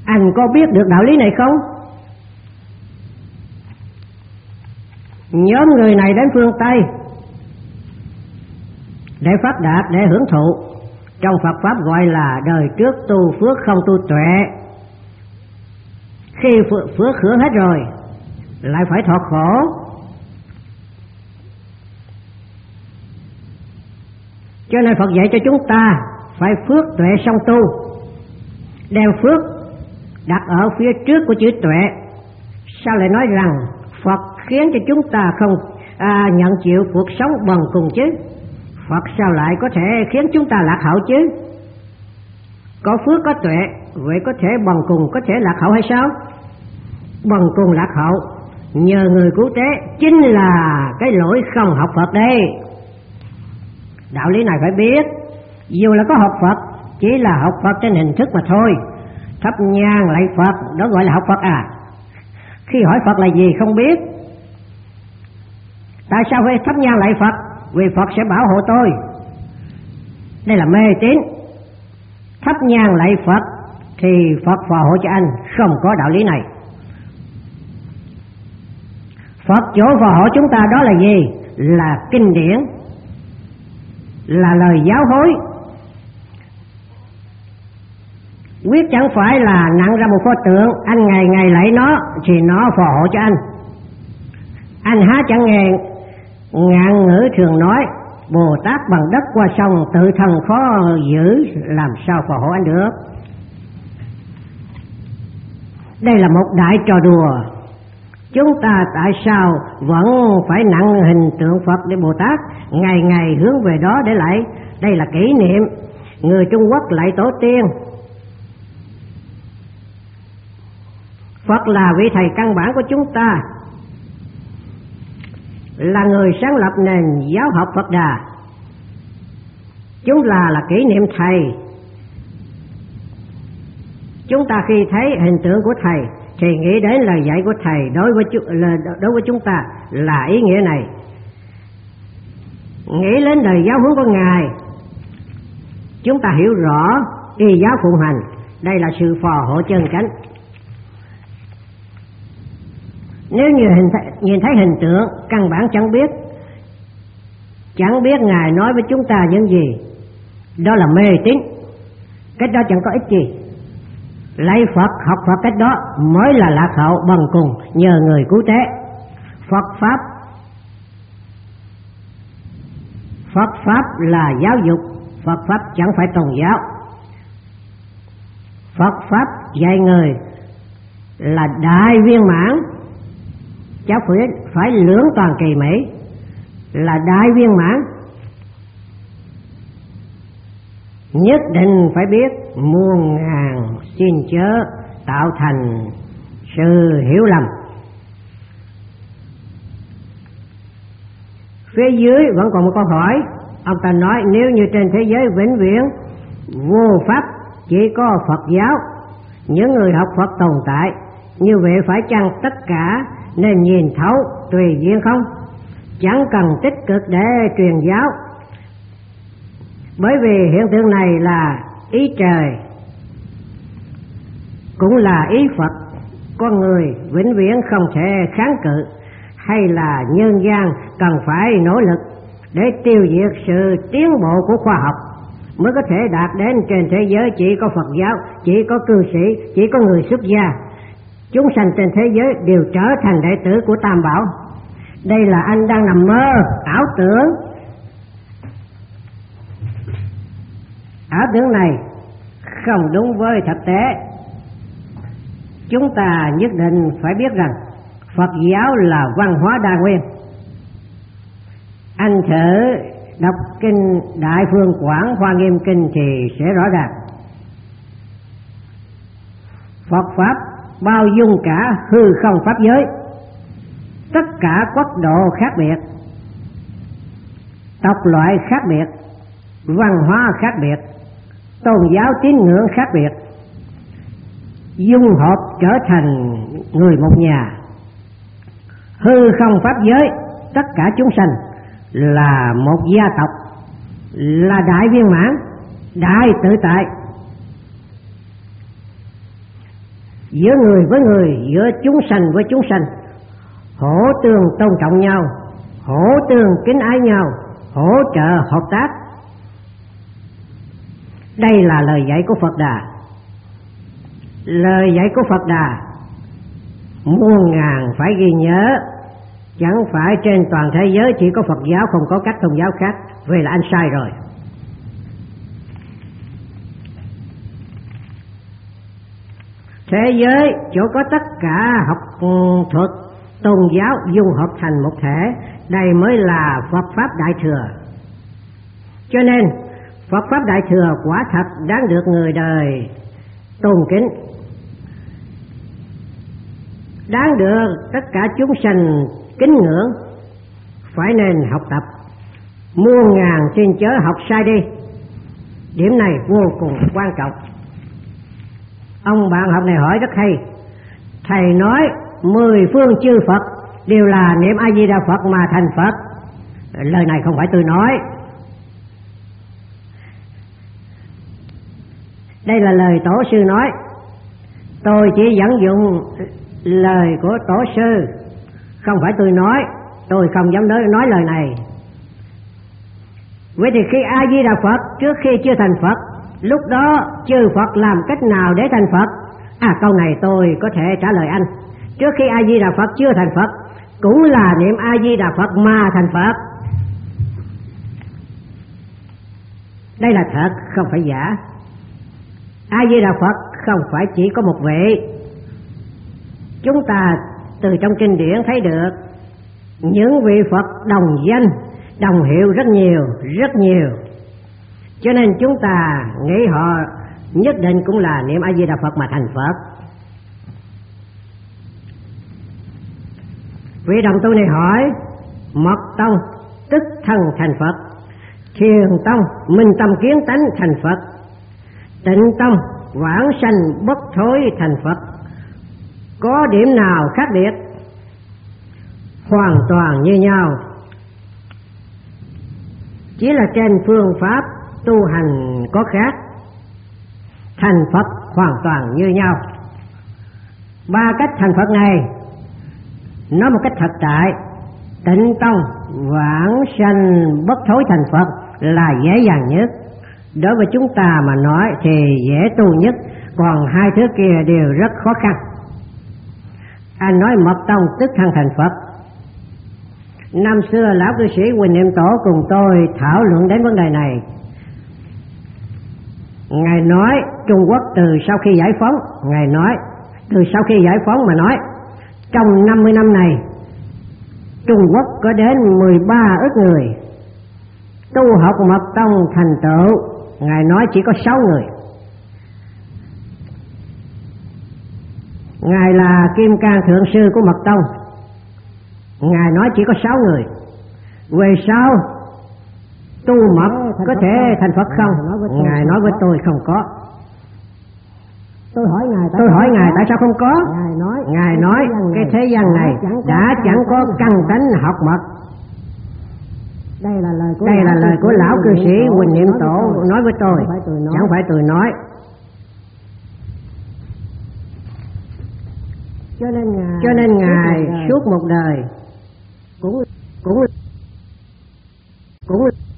Anh có biết được đạo lý này không? Nhóm người này đến phương Tây để phát đạt, để hưởng thụ. Trong Phật Pháp gọi là đời trước tu phước không tu tuệ. Khi phước hưởng hết rồi lại phải thọ khổ. Cho nên Phật dạy cho chúng ta phải phước tuệ song tu, đem phước đặt ở phía trước của chữ tuệ. Sao lại nói rằng Phật khiến cho chúng ta không nhận chịu cuộc sống bần cùng chứ? Phật sao lại có thể khiến chúng ta lạc hậu chứ? Có phước có tuệ, vậy có thể bần cùng, có thể lạc hậu hay sao? Bần cùng lạc hậu nhờ người cứu tế chính là cái lỗi không học Phật đây. Đạo lý này phải biết. Dù là có học Phật, chỉ là học Phật trên hình thức mà thôi. Thắp nhang lạy Phật, đó gọi là học Phật à? Khi hỏi Phật là gì không biết. Tại sao phải thắp nhang lạy Phật? Vì Phật sẽ bảo hộ tôi. Đây là mê tín. Thắp nhang lạy Phật thì Phật phò hộ cho anh, không có đạo lý này. Phật chỗ phò hộ chúng ta đó là gì? Là kinh điển, là lời giáo hối. Quyết chẳng phải là nặng ra một pho tượng, anh ngày ngày lạy nó thì nó phò hộ cho anh. Anh há chẳng nghe ngạn ngữ thường nói Bồ Tát bằng đất qua sông, tự thân khó giữ, làm sao phò hộ anh được? Đây là một đại trò đùa. Chúng ta tại sao vẫn phải nặng hình tượng Phật để Bồ Tát ngày ngày hướng về đó để lạy? Đây là kỷ niệm. Người Trung Quốc lạy tổ tiên. Phật là vị thầy căn bản của chúng ta, là người sáng lập nền giáo học Phật Đà. Chúng là kỷ niệm thầy. Chúng ta khi thấy hình tượng của thầy thì nghĩ đến lời dạy của thầy đối với chúng ta là ý nghĩa này. Nghĩ đến lời giáo huấn của Ngài, chúng ta hiểu rõ y giáo phụng hành. Đây là sự phò hộ chân chánh. Nếu như nhìn thấy hình tượng, căn bản chẳng biết Ngài nói với chúng ta những gì, đó là mê tín. Cách đó chẳng có ích gì. Lạy Phật, học Phật cách đó mới là lạc hậu bần cùng, nhờ người cứu tế. Phật Pháp là giáo dục, Phật Pháp chẳng phải tôn giáo. Phật Pháp dạy người là đại viên mãn, cháu phải lưỡng toàn kỳ mỹ, là đại viên mãn. Nhất định phải biết muôn ngàn xin chớ tạo thành sự hiểu lầm. Phía dưới vẫn còn một câu hỏi. Ông ta nói nếu như trên thế giới vĩnh viễn vô pháp, chỉ có Phật giáo, những người học Phật tồn tại, như vậy phải chăng tất cả nên nhìn thấu tùy duyên không? Chẳng cần tích cực để truyền giáo, bởi vì hiện tượng này là ý trời, cũng là ý Phật. Con người vĩnh viễn không thể kháng cự, hay là nhân gian cần phải nỗ lực để tiêu diệt sự tiến bộ của khoa học mới có thể đạt đến trên thế giới chỉ có Phật giáo, chỉ có cư sĩ, chỉ có người xuất gia. Chúng sanh trên thế giới đều trở thành đệ tử của Tam Bảo. Đây là anh đang nằm mơ, ảo tưởng. Ảo tưởng này không đúng với thực tế. Chúng ta nhất định phải biết rằng Phật giáo là văn hóa đa nguyên. Anh thử đọc kinh Đại Phương Quảng Hoa Nghiêm Kinh thì sẽ rõ ràng. Phật Pháp bao dung cả hư không pháp giới, tất cả quốc độ khác biệt, tộc loại khác biệt, văn hóa khác biệt, tôn giáo tín ngưỡng khác biệt, dung hợp trở thành người một nhà. Hư không pháp giới, tất cả chúng sanh là một gia tộc, là đại viên mãn, đại tự tại. giữa người với người, giữa chúng sanh với chúng sanh, hỗ tương tôn trọng nhau, hỗ tương kính ái nhau, hỗ trợ hợp tác. Đây là lời dạy của Phật Đà. Lời dạy của Phật Đà muôn ngàn phải ghi nhớ. Chẳng phải trên toàn thế giới chỉ có Phật giáo, không có các tôn giáo khác. Vậy là anh sai rồi. Thế giới chỗ có tất cả học thuật tôn giáo dung hợp thành một thể, đây mới là Phật Pháp Đại Thừa. Cho nên Phật Pháp Đại Thừa quả thật đáng được người đời tôn kính, đáng được tất cả chúng sanh kính ngưỡng, phải nên học tập. Muôn ngàn xin chớ học sai đi. Điểm này vô cùng quan trọng. Ông bạn học này hỏi rất hay. Thầy nói 10 phương chư Phật đều là niệm A Di Đà Phật mà thành Phật. Lời này không phải tôi nói. Đây là lời tổ sư nói. Tôi chỉ dẫn dụng lời của tổ sư, không phải tôi nói. Tôi không dám nói lời này. Vậy thì khi A Di Đà Phật trước khi chưa thành Phật, lúc đó chư Phật làm cách nào để thành Phật? Câu này tôi có thể trả lời anh. Trước khi A Di Đà Phật chưa thành Phật, cũng là niệm A Di Đà Phật mà thành Phật. Đây là thật, không phải giả. A Di Đà Phật không phải chỉ có một vị. Chúng ta từ trong kinh điển thấy được những vị Phật đồng danh, đồng hiệu rất nhiều. Cho nên chúng ta nghĩ họ nhất định cũng là niệm A Di Đà Phật mà thành Phật. Vị đồng tu này hỏi, Mật Tông tức thân thành Phật, Thiền Tông minh tâm kiến tánh thành Phật, Tịnh Tông vãng sanh bất thối thành Phật, có điểm nào khác biệt? Hoàn toàn như nhau, chỉ là trên phương pháp tu hành có khác. Thành Phật hoàn toàn như nhau. 3 cách thành Phật này nói một cách thật tại. Tịnh Tông vãng sanh bất thối thành Phật là dễ dàng nhất. Đối với chúng ta mà nói thì dễ tu nhất, còn 2 thứ kia đều rất khó khăn. Anh nói Mật Tông tức thân thành Phật. Năm xưa lão cư sĩ Huỳnh Niệm Tổ cùng tôi thảo luận đến vấn đề này. Ngài nói Trung Quốc từ sau khi giải phóng, Ngài nói từ sau khi giải phóng mà nói, trong 50 năm này Trung Quốc có đến 13 ức người tu học Mật Tông thành tựu. Ngài nói chỉ có 6 người. Ngài là Kim Cang Thượng Sư của Mật Tông. Ngài nói chỉ có 6 người. Về sau tu mật có thể thành Phật không? Ngài nói với tôi không có. Tôi hỏi Ngài tại sao không có? Ngài nói cái thế gian này đã chẳng có căn tánh học mật. Đây là lời của lão cư sĩ Huỳnh Niệm Tổ nói với tôi, chẳng phải tôi nói. Cho nên Ngài suốt một đời cũng